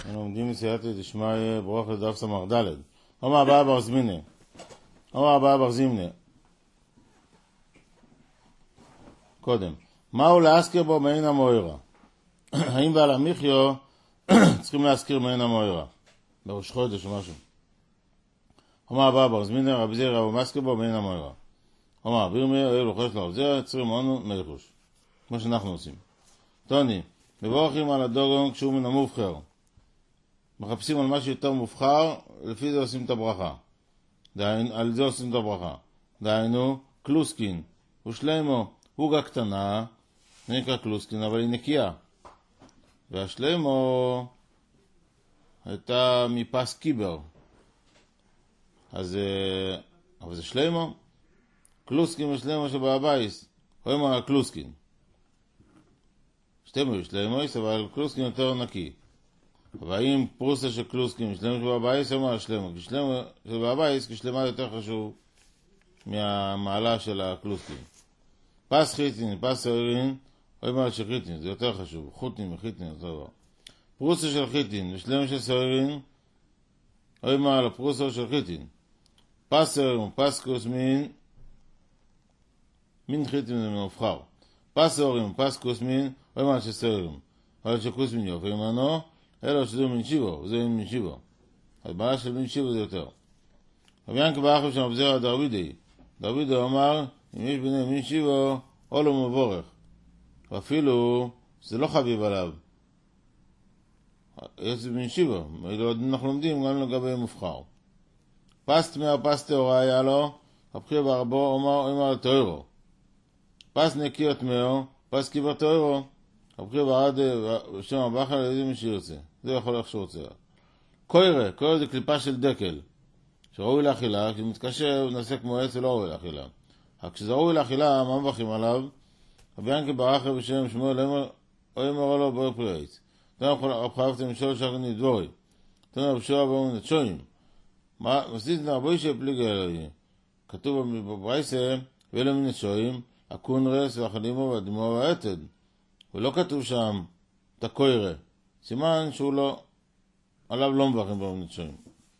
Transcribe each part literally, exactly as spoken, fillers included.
אנחנו לומדים מסייעתא דשמיא ברוך לדף סמ"ך ד'. אמר אבא בר זמיני, אמר אבא בר זימני. קודם, מהו להזכיר בו מעין המוערה? האם בעל המחיו צריכים להזכיר מעין המוערה? בראש חודש או משהו. אמר אבא בר זמיני, רבי זירא הוא מזכיר בו מעין המוערה. אמר אביר מאיר, אוהב לוחש לרב זירא, צריכים מעונו מלחוש. כמו שאנחנו עושים. טוני, מבורכים על הדוגון כשהוא מן המובחר. מחפשים על משהו יותר מובחר, לפי זה עושים את הברכה. דהיינו, על זה עושים את הברכה. דהיינו, קלוסקין, ושלימו, הוגה קטנה, נקרא קלוסקין, אבל היא נקייה. והשלימו הייתה מפס קיבר. אז, אבל זה שלימו, קלוסקין ושלימו שבאבייס, רואים על קלוסקין. שתימו יש שלימויס, אבל קלוסקין יותר נקי. אבל אם פרוסה של קלוסקין שלמה שבאבייס, אומר שלמה, כי שלמה שבאבייס, כי שלמה יותר חשוב מהמעלה של הקלוסקין. פס חיטין, פס סעירין, אומר שחיטין, זה יותר חשוב. חוטין וחיטין, יותר דבר. פרוסה של חיטין ושלמה של סעירין, אומר על הפרוסה של חיטין. פס סעירין, פס קוסמין, מין חיטין זה מנובחר. פס סעירין, פס קוסמין, אומר של סעירין. אבל שקוסמין יופי ממנו, אלא שזה מן שיבו, זה מן שיבו. הבעיה של מן שיבו זה יותר. רבי ינקה בר אחא של רבי זירא דרבידי. דרבידי אמר, אם יש ביניהם מן שיבו, עולו מבורך. ואפילו, זה לא חביב עליו. יש מן שיבו. אנחנו לומדים גם לגבי מובחר. פס תמיה פס טהורה היה לו, הבחיר ברבו אומר, אומר טהרו. פס נקי טמאו, פס קיבר טהרו. הבחיר ברד בשם הבחר על ידי מי שירצה. זה יכול איך שהוא רוצה. קוירה, קוירה זה קליפה של דקל. שראוי לאכילה, כי מתקשר ונעשה כמו עץ ולא ראוי לאכילה. רק כשזה ראוי לאכילה, מה מבחים עליו? רבי ינקה בר אחא בשם שמואל אומר לו בואי פרי עץ. תנא רב חייבתם משול שכני דבורי. תנא רב שועה באומן נצ'ויים. מסית נרבוי שפליגה אלוהי. כתוב בברייסה, ואלה מן נצ'ויים, הקונרס והחלימו והדמו והעתד. ולא כתוב שם את הקוירה. סימן שהוא לא, עליו לא מברכים באומנת נצ'ויים.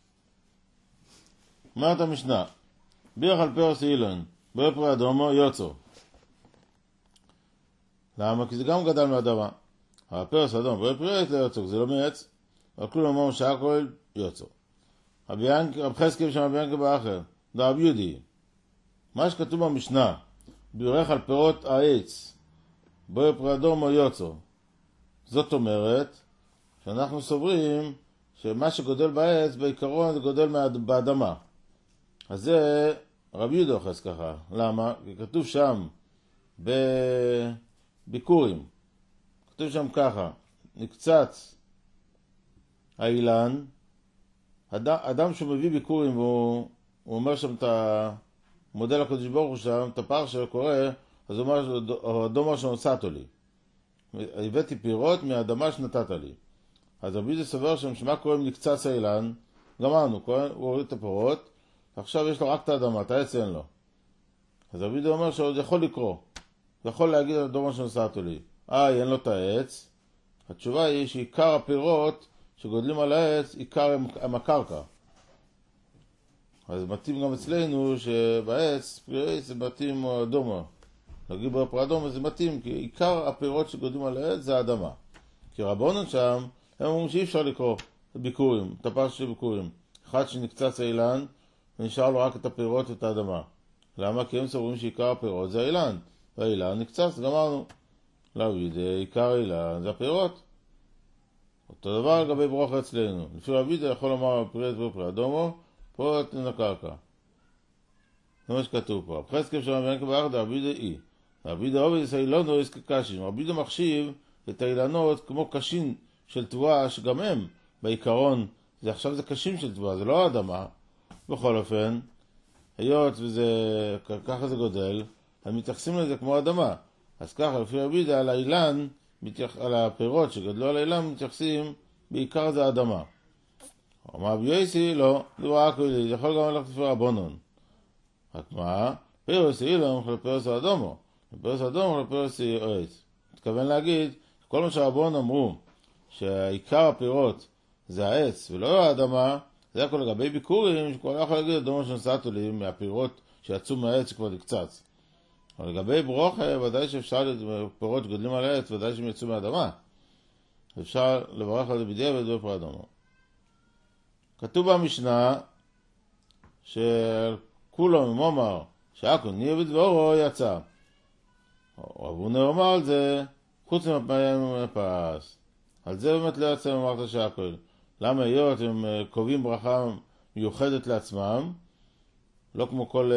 אומרת המשנה, בירך על פרס אילון, בפרי אדומו יוצו. למה? כי זה גם גדל מהאדמה. הפרס אדום, בפרי עץ לא יוצו, זה לא מעץ, אבל כלום אמרו שהכל יוצו. רב חזקאל שם רבי ינקה בר אחא, דרב יהודי. מה שכתוב במשנה, בירך על פירות העץ, בואי פרי אדום או יוצו. זאת אומרת שאנחנו סוברים שמה שגודל בעץ בעיקרון זה גודל באדמה. אז זה רבי יהודה אוחז ככה. למה? כי כתוב שם בביקורים, כתוב שם ככה, נקצץ האילן, אדם, אדם שמביא ביקורים והוא הוא אומר שם את המודל הקדוש ברוך הוא שם, את הפער שלו קורא, אז הוא אומר, אדומה שנוצאת לי. הבאתי פירות מהאדמה שנתת לי. אז רבי זה סובר שם שמה קורה אם נקצץ האילן, גמרנו, הוא הוריד את הפירות, עכשיו יש לו רק את האדמה, את העץ אין לו. אז רבי זה אומר שעוד יכול לקרוא, הוא יכול להגיד אדומה שנוצאת לי. אה, אין לו את העץ. התשובה היא שעיקר הפירות שגודלים על העץ, עיקר הם הקרקע. אז מתאים גם אצלנו שבעץ, פרי עץ זה מתאים אדומה. נגיד בפרי אדום זה מתאים, כי עיקר הפירות שגודלים על העץ זה האדמה. כי רבונן שם, הם אומרים שאי אפשר לקרוא ביקורים, את הפרש של ביקורים. אחד שנקצץ האילן, ונשאר לו רק את הפירות ואת האדמה. למה? כי הם סוברים שעיקר הפירות זה האילן. והאילן נקצץ, גמרנו. להגיד, עיקר האילן זה הפירות. אותו דבר לגבי ברוך אצלנו. לפי רבי זה יכול לומר פרי עץ ופרי אדומו, פירות מן הקרקע. זה מה שכתוב פה. הפחס כיף של רבי ינקה בר אחא רבי דה אי. רבי דה עובד את האילונו יש כקשין. רבי דה מחשיב את האילנות כמו קשין של תבואה, שגם הם בעיקרון, זה עכשיו זה קשים של תבואה, זה לא האדמה. בכל אופן, היות וזה, ככה זה גודל, הם מתייחסים לזה כמו אדמה. אז ככה, לפי רבי דה על האילן, על הפירות שגדלו על האילן, מתייחסים בעיקר זה האדמה. אמר רבי יוסי, לא, דבר הכל, זה יכול גם ללכת לפי רבונון. רק מה? פרס אילון חל פרס אדומו. פרס אדומו חל פרס עץ. מתכוון להגיד, כל מה שהרבון אמרו, שהעיקר הפירות זה העץ ולא האדמה, זה הכל לגבי ביקורים, שכל יכול להגיד אדומו שנסעתו לי מהפירות שיצאו מהעץ שכבר נקצץ. אבל לגבי ברוכה, ודאי שאפשר, פירות שגדלים על העץ, ודאי שהם יצאו מהאדמה. אפשר לברך על זה בדיעבד בפר אדומו. כתוב במשנה, שכולם ממומר, שעכו נהיה בדברו יצא. רבונה אומר על זה, חוץ מהפעמים ומפס. על זה באמת לא יצא ממרת שעכו. למה היות הם קובעים ברכה מיוחדת לעצמם, לא כמו כל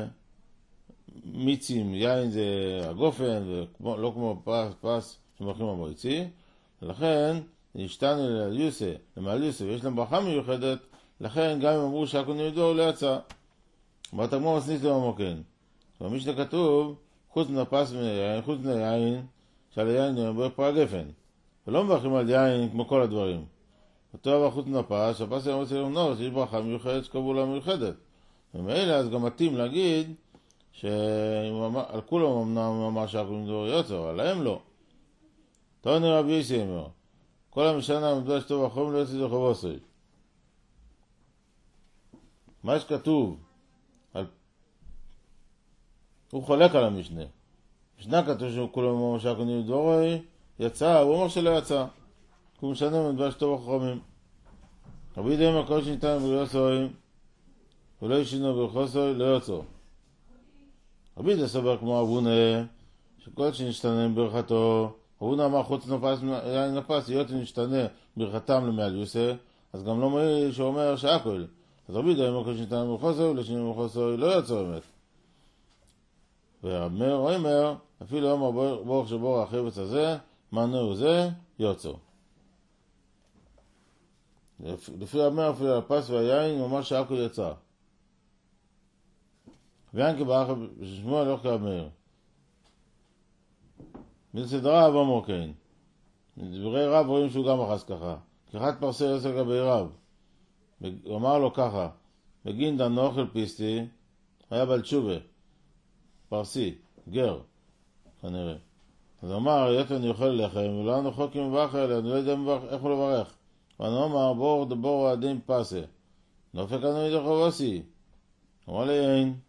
מיצים, יין זה הגופן, ולא כמו פס, פס שמרחים המועצי, ולכן נשתנו ליוסה, למעל יוסה, ויש להם ברכה מיוחדת, לכן גם אם אמרו שעכו נהידו, לא יצא. אמרת כמו מסניס לממוקן. במשנה כתוב, חוץ מנפס מיין, חוץ מיין, שעל היין נאמר פרה גפן. ולא מברכים על יין כמו כל הדברים. אותו דבר חוץ מנפס, שהפס יאמר אצל אמנור, שיש ברכה מיוחדת שקבעו לה מיוחדת. ומאלה אז גם מתאים להגיד, שעל כולם אמנם אמר שעכו נהידו יוצא, אבל להם לא. תוני רבי יסי אמר, כל המשנה עמדו שטוב החום לא יוצא לחובו עשוי. מה שכתוב, על... הוא חולק על המשנה. משנה כתוב שכולם אמרו שעכו נהידו יצא, הוא אומר שלא יצא. הוא משנה עמדו שטוב החומים. רבי ידעים הכל שניתן בריאוסוי, ולא ישינו ברכוסוי, לא יוצא. רבי ידע סבר כמו אבונה, שכל שנשתנה ברכתו, אבונה אמר חוץ נפס, יין נפס, היות שנשתנה ברכתם למעל יוסה, אז גם לא מועיל שאומר שעכו. אז רבי ידע אם הכל שנשתנה ברכוסוי, ולא ישינו ברכוסוי, לא יוצא באמת. ורב מאיר אומר, אפילו אומר ברוך שבור החפץ הזה, מנוע זה, יוצא. לפי רב מאיר אפילו הפס והיין, הוא אמר שעכו יצא. ויין כברך בששמוע לא כרב מאיר. מסדרה רב אמר כן. מדברי רב רואים שהוא גם אחז ככה. כחת פרסי יוסק רבי רב. הוא אמר לו ככה, בגין דן אוכל פיסטי, היה בעל תשובה, פרסי, גר, כנראה. אז הוא אמר, היות אני אוכל לחם, ולא אני חוק עם מברך אלה, אני לא יודע איך הוא לברך. ואני אומר, בור דבור עדים פסה. נופק אני ידחו עושי. אמר לי אין.